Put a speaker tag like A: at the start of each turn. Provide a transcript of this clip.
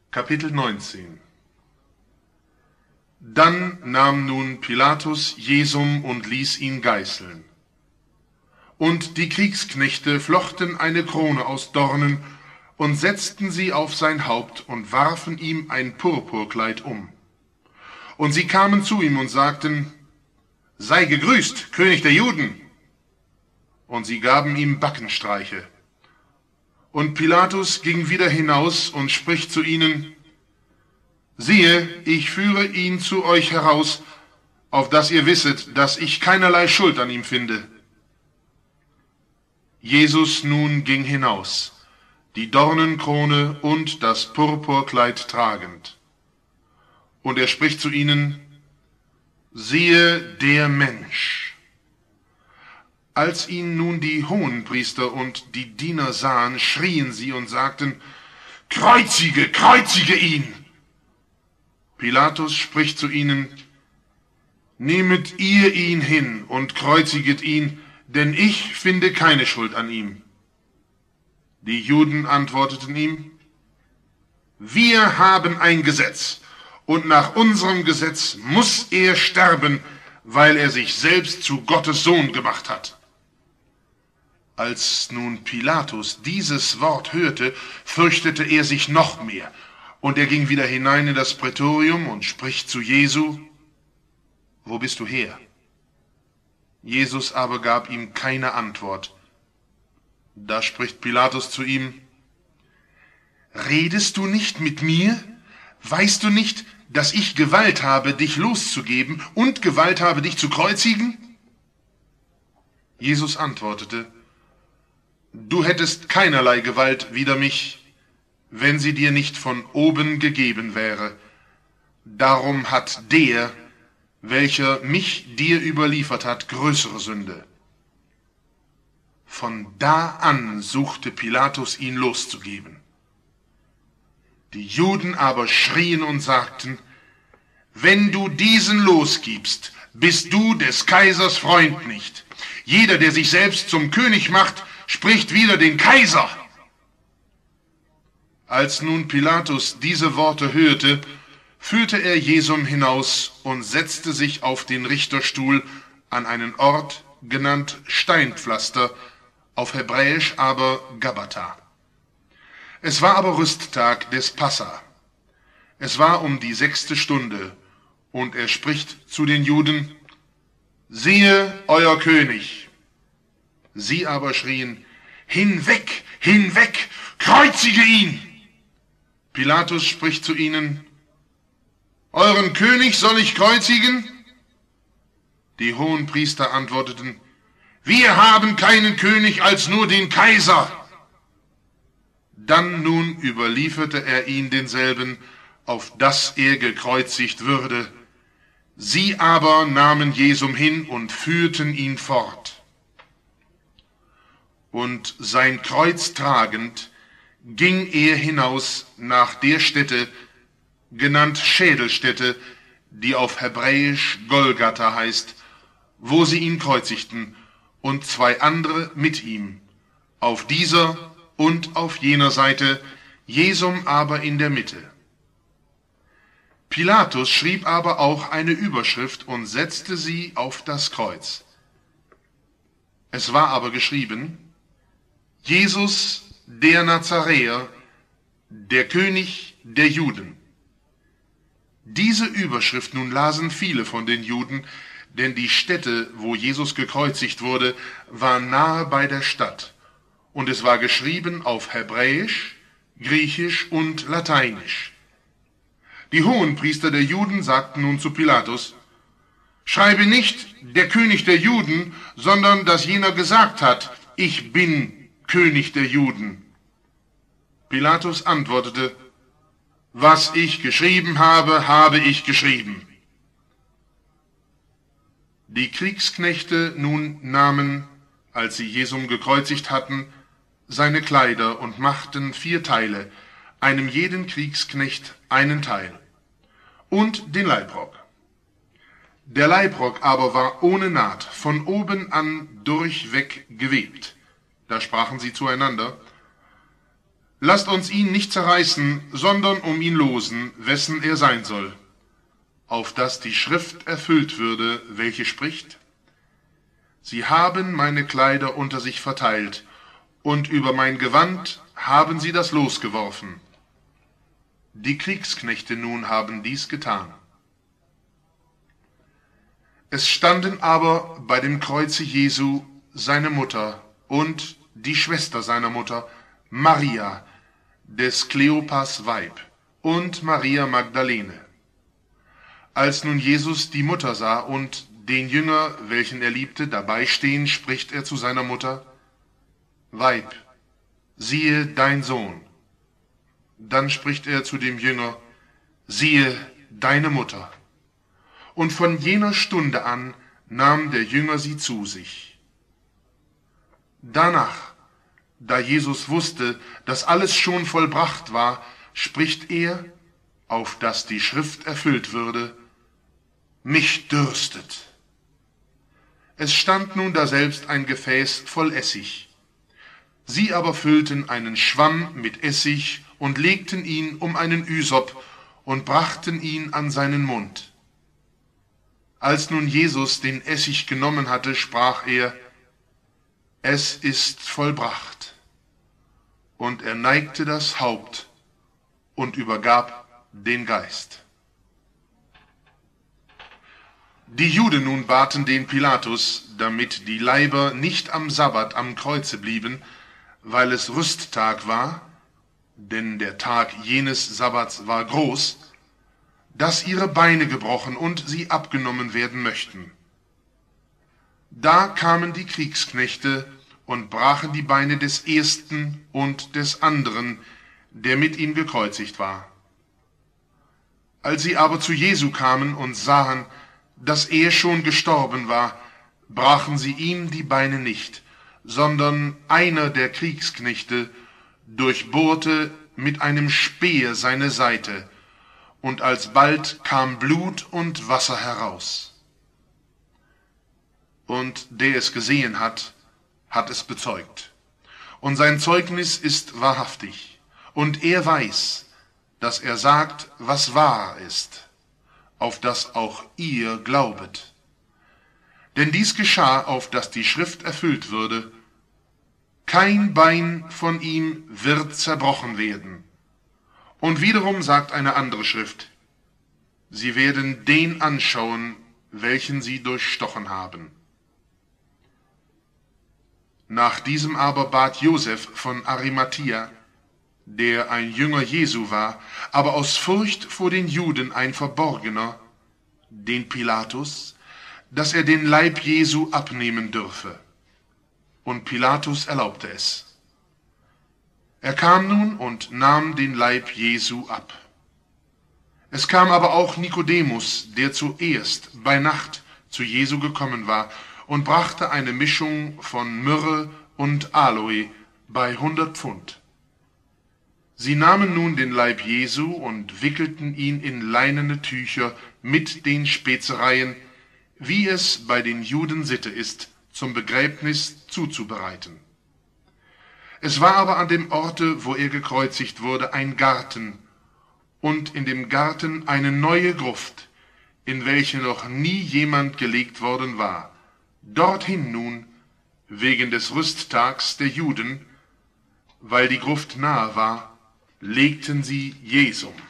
A: Kapitel 19. Dann nahm nun Pilatus Jesum und ließ ihn geißeln. Und die Kriegsknechte flochten eine Krone aus Dornen und setzten sie auf sein Haupt und warfen ihm ein Purpurkleid um. Und sie kamen zu ihm und sagten: Sei gegrüßt, König der Juden! Und sie gaben ihm Backenstreiche. Und Pilatus ging wieder hinaus und spricht zu ihnen: Siehe, ich führe ihn zu euch heraus, auf dass ihr wisset, dass ich keinerlei Schuld an ihm finde. Jesus nun ging hinaus, die Dornenkrone und das Purpurkleid tragend. Und er spricht zu ihnen: Siehe der Mensch! Als ihn nun die Hohenpriester und die Diener sahen, schrien sie und sagten: Kreuzige, kreuzige ihn! Pilatus spricht zu ihnen: Nehmet ihr ihn hin und kreuziget ihn, denn ich finde keine Schuld an ihm. Die Juden antworteten ihm: Wir haben ein Gesetz, und nach unserem Gesetz muss er sterben, weil er sich selbst zu Gottes Sohn gemacht hat. Als nun Pilatus dieses Wort hörte, fürchtete er sich noch mehr, und er ging wieder hinein in das Prätorium und spricht zu Jesu: Wo bist du her? Jesus aber gab ihm keine Antwort. Da spricht Pilatus zu ihm: Redest du nicht mit mir? Weißt du nicht, dass ich Gewalt habe, dich loszugeben und Gewalt habe, dich zu kreuzigen? Jesus antwortete: Du hättest keinerlei Gewalt wider mich, wenn sie dir nicht von oben gegeben wäre. Darum hat der, welcher mich dir überliefert hat, größere Sünde. Von da an suchte Pilatus, ihn loszugeben. Die Juden aber schrien und sagten: Wenn du diesen losgibst, bist du des Kaisers Freund nicht. Jeder, der sich selbst zum König macht, spricht wider den Kaiser. Als nun Pilatus diese Worte hörte, führte er Jesum hinaus und setzte sich auf den Richterstuhl an einen Ort, genannt Steinpflaster, auf Hebräisch aber Gabbatha. Es war aber Rüsttag des Passa. Es war um die 6. Stunde, und er spricht zu den Juden: Siehe, euer König! Sie aber schrien: Hinweg, hinweg, kreuzige ihn! Pilatus spricht zu ihnen: Euren König soll ich kreuzigen? Die Hohenpriester antworteten: Wir haben keinen König als nur den Kaiser. Dann nun überlieferte er ihn denselben, auf dass er gekreuzigt würde. Sie aber nahmen Jesum hin und führten ihn fort. Und sein Kreuz tragend, ging er hinaus nach der Stätte, genannt Schädelstätte, die auf Hebräisch Golgatha heißt, wo sie ihn kreuzigten, und 2 andere mit ihm, auf dieser und auf jener Seite, Jesum aber in der Mitte. Pilatus schrieb aber auch eine Überschrift und setzte sie auf das Kreuz. Es war aber geschrieben: Jesus, der Nazaräer, der König der Juden. Diese Überschrift nun lasen viele von den Juden, denn die Stätte, wo Jesus gekreuzigt wurde, war nahe bei der Stadt, und es war geschrieben auf Hebräisch, Griechisch und Lateinisch. Die Hohenpriester der Juden sagten nun zu Pilatus: Schreibe nicht der König der Juden, sondern dass jener gesagt hat: Ich bin König der Juden. Pilatus antwortete: Was ich geschrieben habe, habe ich geschrieben. Die Kriegsknechte nun nahmen, als sie Jesum gekreuzigt hatten, seine Kleider und machten 4 Teile, einem jeden Kriegsknecht einen Teil, und den Leibrock. Der Leibrock aber war ohne Naht, von oben an durchweg gewebt. Da sprachen sie zueinander: lasst uns ihn nicht zerreißen, sondern um ihn losen, wessen er sein soll, auf dass die Schrift erfüllt würde, welche spricht: Sie haben meine Kleider unter sich verteilt, und über mein Gewand haben sie das Los geworfen. Die Kriegsknechte nun haben dies getan. Es standen aber bei dem Kreuze Jesu seine Mutter und die Schwester seiner Mutter, Maria, des Kleopas Weib, und Maria Magdalene. Als nun Jesus die Mutter sah und den Jünger, welchen er liebte, dabei stehen, spricht er zu seiner Mutter: Weib, siehe dein Sohn. Dann spricht er zu dem Jünger: Siehe deine Mutter. Und von jener Stunde an nahm der Jünger sie zu sich. Danach, da Jesus wusste, dass alles schon vollbracht war, spricht er, auf dass die Schrift erfüllt würde: Mich dürstet. Es stand nun daselbst ein Gefäß voll Essig. Sie aber füllten einen Schwamm mit Essig und legten ihn um einen Ysop und brachten ihn an seinen Mund. Als nun Jesus den Essig genommen hatte, sprach er: Es ist vollbracht. Und er neigte das Haupt und übergab den Geist. Die Juden nun baten den Pilatus, damit die Leiber nicht am Sabbat am Kreuze blieben, weil es Rüsttag war, denn der Tag jenes Sabbats war groß, dass ihre Beine gebrochen und sie abgenommen werden möchten. Da kamen die Kriegsknechte und brachen die Beine des ersten und des anderen, der mit ihm gekreuzigt war. Als sie aber zu Jesu kamen und sahen, dass er schon gestorben war, brachen sie ihm die Beine nicht, sondern einer der Kriegsknechte durchbohrte mit einem Speer seine Seite, und alsbald kam Blut und Wasser heraus. Und der es gesehen hat, hat es bezeugt. Und sein Zeugnis ist wahrhaftig. Und er weiß, dass er sagt, was wahr ist, auf das auch ihr glaubet. Denn dies geschah, auf dass die Schrift erfüllt würde: Kein Bein von ihm wird zerbrochen werden. Und wiederum sagt eine andere Schrift: Sie werden den anschauen, welchen sie durchstochen haben. Nach diesem aber bat Josef von Arimathia, der ein Jünger Jesu war, aber aus Furcht vor den Juden ein Verborgener, den Pilatus, dass er den Leib Jesu abnehmen dürfe. Und Pilatus erlaubte es. Er kam nun und nahm den Leib Jesu ab. Es kam aber auch Nikodemus, der zuerst bei Nacht zu Jesu gekommen war, und brachte eine Mischung von Myrrhe und Aloe bei 100 Pfund. Sie nahmen nun den Leib Jesu und wickelten ihn in leinene Tücher mit den Spezereien, wie es bei den Juden Sitte ist, zum Begräbnis zuzubereiten. Es war aber an dem Orte, wo er gekreuzigt wurde, ein Garten, und in dem Garten eine neue Gruft, in welche noch nie jemand gelegt worden war. Dorthin nun, wegen des Rüsttags der Juden, weil die Gruft nahe war, legten sie Jesum.